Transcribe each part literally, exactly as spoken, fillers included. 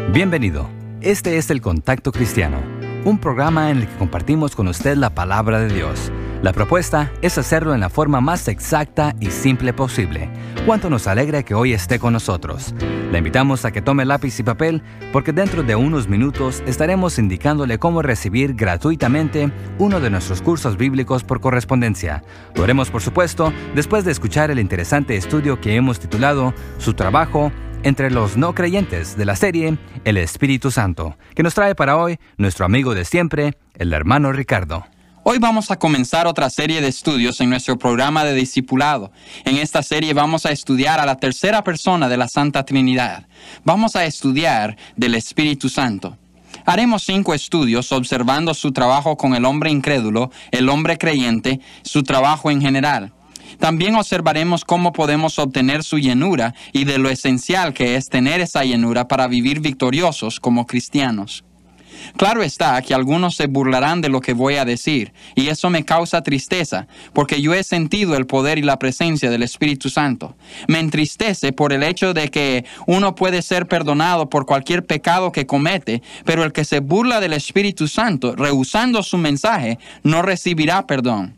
Bienvenido. Este es El Contacto Cristiano, un programa en el que compartimos con usted la palabra de Dios. La propuesta es hacerlo en la forma más exacta y simple posible. Cuánto nos alegra que hoy esté con nosotros. Le invitamos a que tome lápiz y papel, porque dentro de unos minutos estaremos indicándole cómo recibir gratuitamente uno de nuestros cursos bíblicos por correspondencia. Lo haremos, por supuesto, después de escuchar el interesante estudio que hemos titulado Su trabajo entre los no creyentes, de la serie El Espíritu Santo, que nos trae para hoy nuestro amigo de siempre, el hermano Ricardo. Hoy vamos a comenzar otra serie de estudios en nuestro programa de discipulado. En esta serie vamos a estudiar a la tercera persona de la Santa Trinidad. Vamos a estudiar del Espíritu Santo. Haremos cinco estudios observando su trabajo con el hombre incrédulo, el hombre creyente, su trabajo en general. También observaremos cómo podemos obtener su llenura y de lo esencial que es tener esa llenura para vivir victoriosos como cristianos. Claro está que algunos se burlarán de lo que voy a decir, y eso me causa tristeza, porque yo he sentido el poder y la presencia del Espíritu Santo. Me entristece por el hecho de que uno puede ser perdonado por cualquier pecado que comete, pero el que se burla del Espíritu Santo, rehusando su mensaje, no recibirá perdón.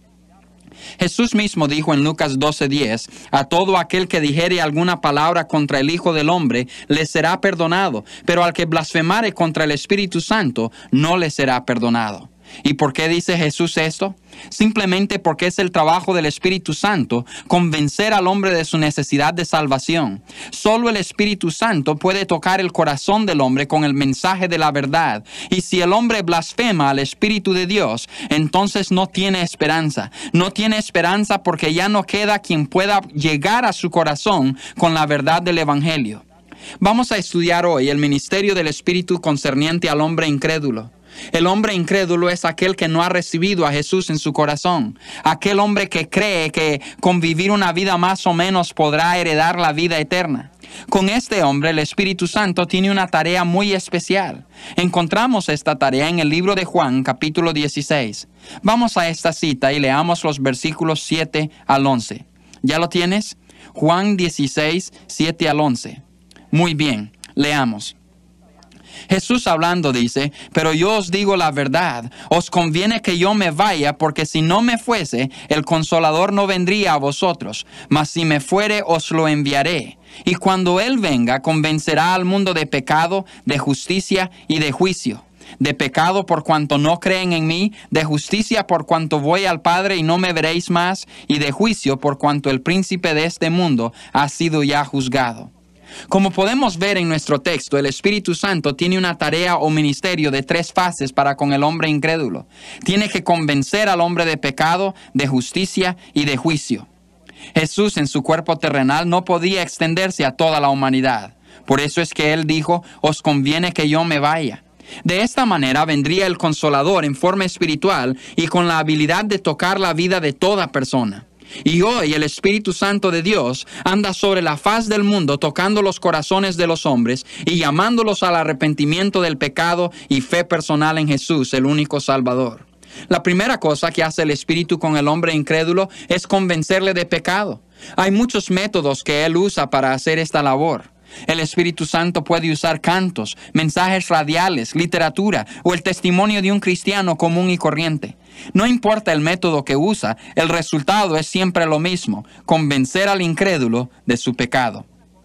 Jesús mismo dijo en Lucas doce diez, a todo aquel que dijere alguna palabra contra el Hijo del Hombre, le será perdonado, pero al que blasfemare contra el Espíritu Santo, no le será perdonado. ¿Y por qué dice Jesús esto? Simplemente porque es el trabajo del Espíritu Santo convencer al hombre de su necesidad de salvación. Solo el Espíritu Santo puede tocar el corazón del hombre con el mensaje de la verdad. Y si el hombre blasfema al Espíritu de Dios, entonces no tiene esperanza. No tiene esperanza porque ya no queda quien pueda llegar a su corazón con la verdad del Evangelio. Vamos a estudiar hoy el ministerio del Espíritu concerniente al hombre incrédulo. El hombre incrédulo es aquel que no ha recibido a Jesús en su corazón. Aquel hombre que cree que con vivir una vida más o menos podrá heredar la vida eterna. Con este hombre el Espíritu Santo tiene una tarea muy especial. Encontramos esta tarea en el libro de Juan, capítulo dieciséis. Vamos a esta cita y leamos los versículos siete al once. ¿Ya lo tienes? Juan dieciséis, siete al once. Muy bien, leamos. Jesús hablando dice, pero yo os digo la verdad, os conviene que yo me vaya, porque si no me fuese, el Consolador no vendría a vosotros, mas si me fuere, os lo enviaré. Y cuando Él venga, convencerá al mundo de pecado, de justicia y de juicio. De pecado por cuanto no creen en mí, de justicia por cuanto voy al Padre y no me veréis más, y de juicio por cuanto el príncipe de este mundo ha sido ya juzgado. Como podemos ver en nuestro texto, el Espíritu Santo tiene una tarea o ministerio de tres fases para con el hombre incrédulo. Tiene que convencer al hombre de pecado, de justicia y de juicio. Jesús en su cuerpo terrenal no podía extenderse a toda la humanidad. Por eso es que Él dijo, os conviene que yo me vaya. De esta manera vendría el Consolador en forma espiritual y con la habilidad de tocar la vida de toda persona. Y hoy el Espíritu Santo de Dios anda sobre la faz del mundo tocando los corazones de los hombres y llamándolos al arrepentimiento del pecado y fe personal en Jesús, el único Salvador. La primera cosa que hace el Espíritu con el hombre incrédulo es convencerle de pecado. Hay muchos métodos que Él usa para hacer esta labor. El Espíritu Santo puede usar cantos, mensajes radiales, literatura o el testimonio de un cristiano común y corriente. No importa el método que usa, el resultado es siempre lo mismo, convencer al incrédulo de su pecado.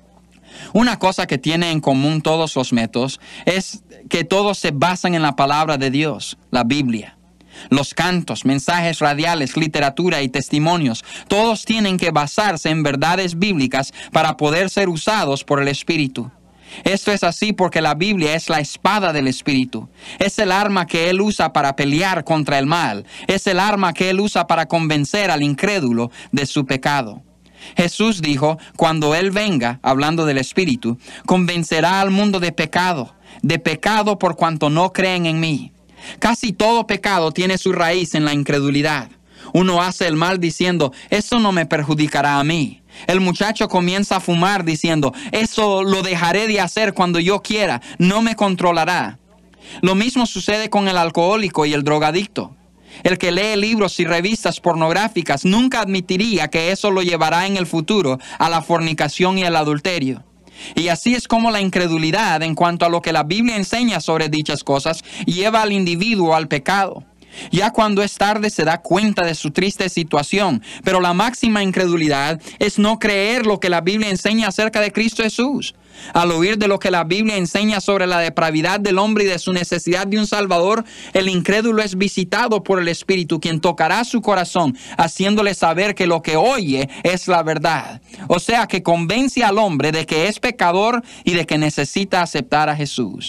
Una cosa que tienen en común todos los métodos es que todos se basan en la palabra de Dios, la Biblia. Los cantos, mensajes radiales, literatura y testimonios, todos tienen que basarse en verdades bíblicas para poder ser usados por el Espíritu. Esto es así porque la Biblia es la espada del Espíritu. Es el arma que Él usa para pelear contra el mal. Es el arma que Él usa para convencer al incrédulo de su pecado. Jesús dijo, cuando Él venga, hablando del Espíritu, convencerá al mundo de pecado, de pecado por cuanto no creen en mí. Casi todo pecado tiene su raíz en la incredulidad. Uno hace el mal diciendo, eso no me perjudicará a mí. El muchacho comienza a fumar diciendo, eso lo dejaré de hacer cuando yo quiera, no me controlará. Lo mismo sucede con el alcohólico y el drogadicto. El que lee libros y revistas pornográficas nunca admitiría que eso lo llevará en el futuro a la fornicación y el adulterio. Y así es como la incredulidad en cuanto a lo que la Biblia enseña sobre dichas cosas lleva al individuo al pecado. Ya cuando es tarde se da cuenta de su triste situación, pero la máxima incredulidad es no creer lo que la Biblia enseña acerca de Cristo Jesús. Al oír de lo que la Biblia enseña sobre la depravidad del hombre y de su necesidad de un Salvador, el incrédulo es visitado por el Espíritu, quien tocará su corazón, haciéndole saber que lo que oye es la verdad. O sea, que convence al hombre de que es pecador y de que necesita aceptar a Jesús.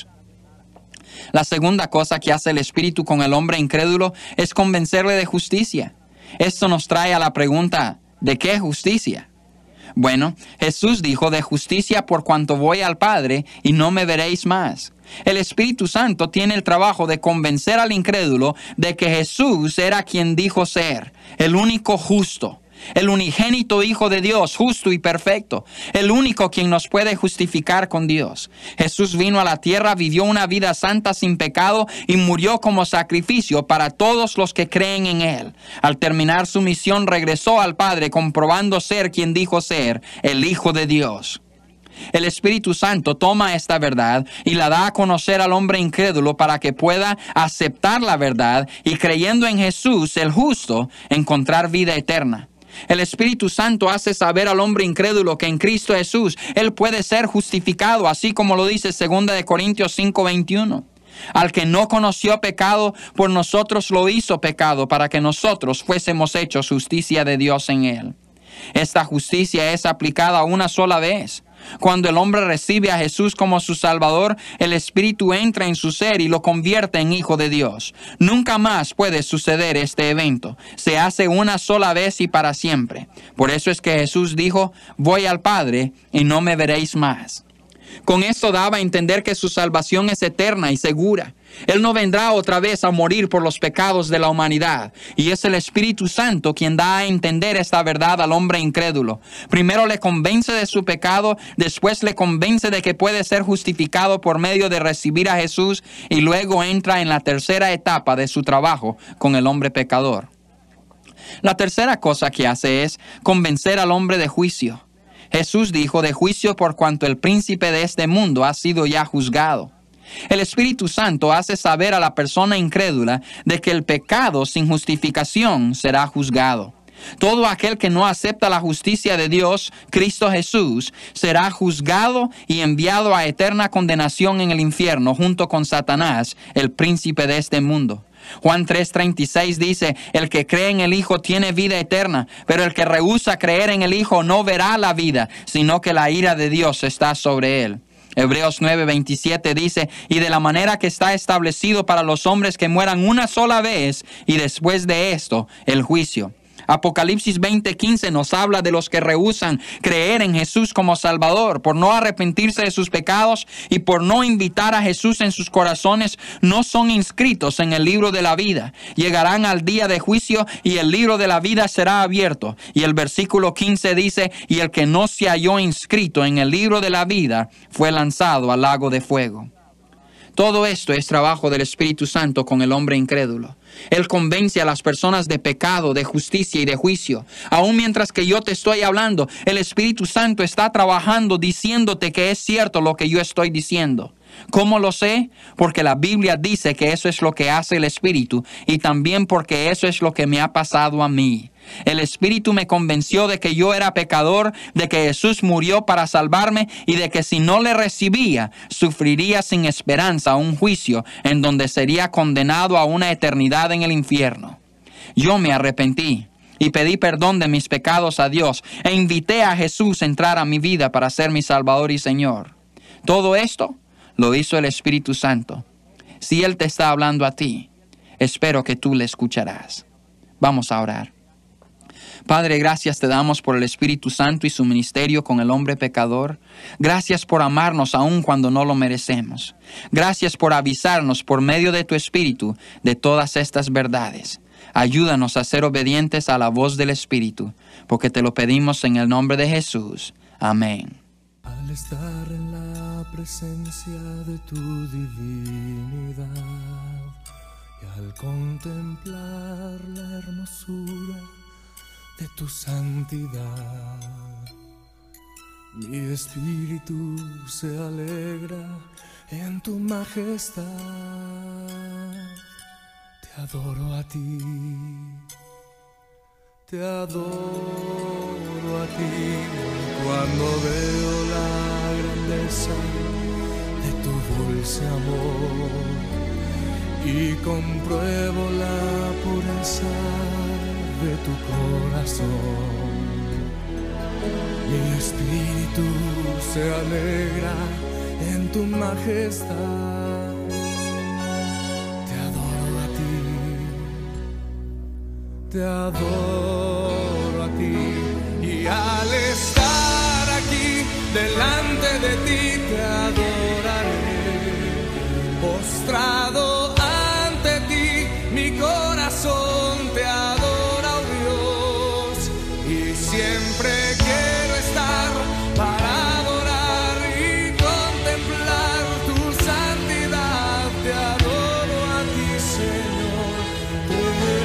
La segunda cosa que hace el Espíritu con el hombre incrédulo es convencerle de justicia. Esto nos trae a la pregunta, ¿de qué justicia? Bueno, Jesús dijo, de justicia por cuanto voy al Padre y no me veréis más. El Espíritu Santo tiene el trabajo de convencer al incrédulo de que Jesús era quien dijo ser, el único justo, el unigénito Hijo de Dios, justo y perfecto, el único quien nos puede justificar con Dios. Jesús vino a la tierra, vivió una vida santa sin pecado y murió como sacrificio para todos los que creen en Él. Al terminar su misión, regresó al Padre, comprobando ser quien dijo ser, el Hijo de Dios. El Espíritu Santo toma esta verdad y la da a conocer al hombre incrédulo para que pueda aceptar la verdad y, creyendo en Jesús, el justo, encontrar vida eterna. El Espíritu Santo hace saber al hombre incrédulo que en Cristo Jesús Él puede ser justificado, así como lo dice segunda de Corintios cinco veintiuno. Al que no conoció pecado, por nosotros lo hizo pecado, para que nosotros fuésemos hechos justicia de Dios en Él. Esta justicia es aplicada una sola vez. Cuando el hombre recibe a Jesús como su Salvador, el Espíritu entra en su ser y lo convierte en hijo de Dios. Nunca más puede suceder este evento. Se hace una sola vez y para siempre. Por eso es que Jesús dijo, voy al Padre y no me veréis más. Con esto daba a entender que su salvación es eterna y segura. Él no vendrá otra vez a morir por los pecados de la humanidad. Y es el Espíritu Santo quien da a entender esta verdad al hombre incrédulo. Primero le convence de su pecado, después le convence de que puede ser justificado por medio de recibir a Jesús y luego entra en la tercera etapa de su trabajo con el hombre pecador. La tercera cosa que hace es convencer al hombre de juicio. Jesús dijo, de juicio por cuanto el príncipe de este mundo ha sido ya juzgado. El Espíritu Santo hace saber a la persona incrédula de que el pecado sin justificación será juzgado. Todo aquel que no acepta la justicia de Dios, Cristo Jesús, será juzgado y enviado a eterna condenación en el infierno junto con Satanás, el príncipe de este mundo. Juan tres treinta y seis dice, el que cree en el Hijo tiene vida eterna, pero el que rehúsa creer en el Hijo no verá la vida, sino que la ira de Dios está sobre él. Hebreos nueve veintisiete dice, y de la manera que está establecido para los hombres que mueran una sola vez, y después de esto, el juicio. Apocalipsis veinte quince nos habla de los que rehúsan creer en Jesús como Salvador, por no arrepentirse de sus pecados y por no invitar a Jesús en sus corazones, no son inscritos en el libro de la vida. Llegarán al día de juicio y el libro de la vida será abierto. Y el versículo quince dice, y el que no se halló inscrito en el libro de la vida fue lanzado al lago de fuego. Todo esto es trabajo del Espíritu Santo con el hombre incrédulo. Él convence a las personas de pecado, de justicia y de juicio. Aún mientras que yo te estoy hablando, el Espíritu Santo está trabajando diciéndote que es cierto lo que yo estoy diciendo. ¿Cómo lo sé? Porque la Biblia dice que eso es lo que hace el Espíritu y también porque eso es lo que me ha pasado a mí. El Espíritu me convenció de que yo era pecador, de que Jesús murió para salvarme y de que si no le recibía, sufriría sin esperanza un juicio en donde sería condenado a una eternidad en el infierno. Yo me arrepentí y pedí perdón de mis pecados a Dios e invité a Jesús a entrar a mi vida para ser mi Salvador y Señor. Todo esto lo hizo el Espíritu Santo. Si Él te está hablando a ti, espero que tú le escucharás. Vamos a orar. Padre, gracias te damos por el Espíritu Santo y su ministerio con el hombre pecador. Gracias por amarnos aun cuando no lo merecemos. Gracias por avisarnos por medio de tu Espíritu de todas estas verdades. Ayúdanos a ser obedientes a la voz del Espíritu, porque te lo pedimos en el nombre de Jesús. Amén. Al estar en la presencia de tu divinidad y al contemplar la hermosura de tu santidad, Mi espíritu se alegra en tu majestad. Te adoro a ti, te adoro a ti. Cuando veo la grandeza de tu dulce amor y compruebo la pureza de tu corazón, mi espíritu se alegra en tu majestad. Te adoro a ti, te adoro a ti. Y al estar aquí delante de ti te adoraré. Postrado ante ti, mi corazón te adora, oh Dios. Y siempre quiero estar para adorar y contemplar tu santidad. Te adoro a ti, Señor, te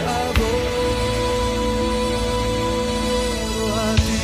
adoro a ti.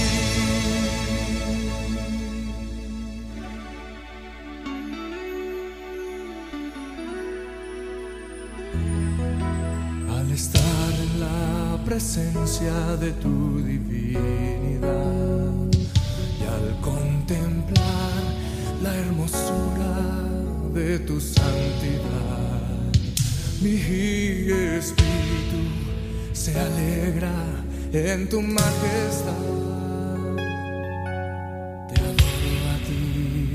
Al estar en la presencia de tu divinidad y al contemplar la hermosura de tu santidad, mi espíritu se alegra en tu majestad. Te adoro a ti,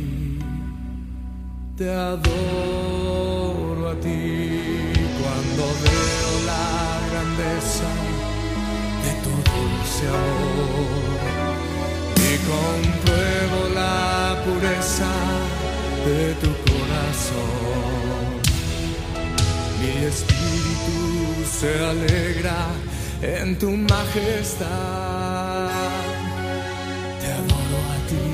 te adoro a ti. Cuando veo la grandeza de tu dulce amor y compruebo la pureza de tu corazón, mi espíritu se alegra en tu majestad. Te adoro a ti,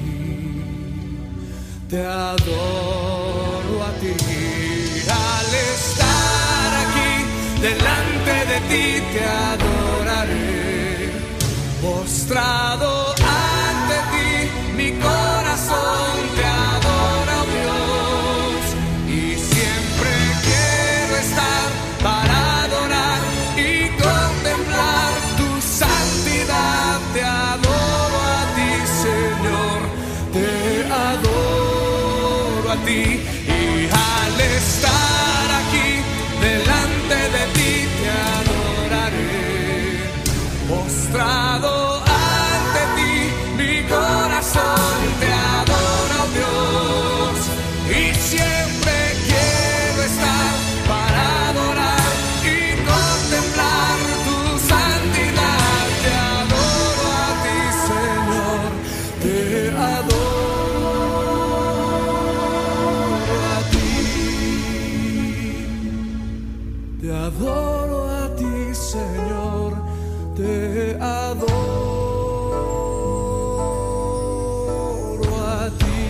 te adoro a ti. Al estar aquí delante de ti te adoraré. Postrado ante ti, mi corazón te adora, oh Dios. Y siempre quiero estar para adorar y contemplar tu santidad. Te adoro a ti, Señor, te adoro a ti. Y al estar aquí delante de ti te adoraré. Postrado ante ti, mi corazón te adora, oh Dios. Y siempre quiero estar para adorar y contemplar tu santidad. Te adoro a ti, Señor, te adoro a ti. Te adoro a ti, Señor, te adoro a ti.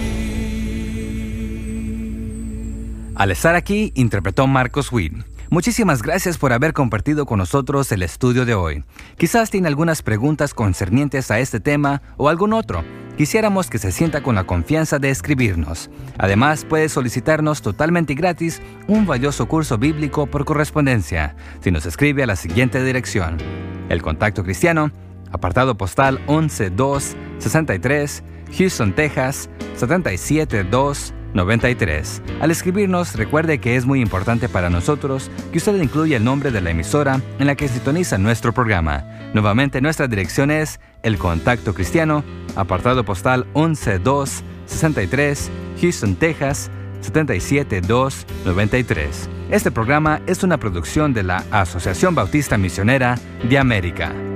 Al estar aquí, interpretó Marcos Witt. Muchísimas gracias por haber compartido con nosotros el estudio de hoy. Quizás tiene algunas preguntas concernientes a este tema o algún otro. Quisiéramos que se sienta con la confianza de escribirnos. Además, puede solicitarnos totalmente gratis un valioso curso bíblico por correspondencia si nos escribe a la siguiente dirección: El Contacto Cristiano, apartado postal once dos sesenta y tres, Houston, Texas setenta y siete dos noventa y tres. Al escribirnos, recuerde que es muy importante para nosotros que usted incluya el nombre de la emisora en la que sintoniza nuestro programa. Nuevamente, nuestra dirección es El Contacto Cristiano, apartado postal once dos sesenta y tres, Houston, Texas setenta y siete dos noventa y tres. Este programa es una producción de la Asociación Bautista Misionera de América.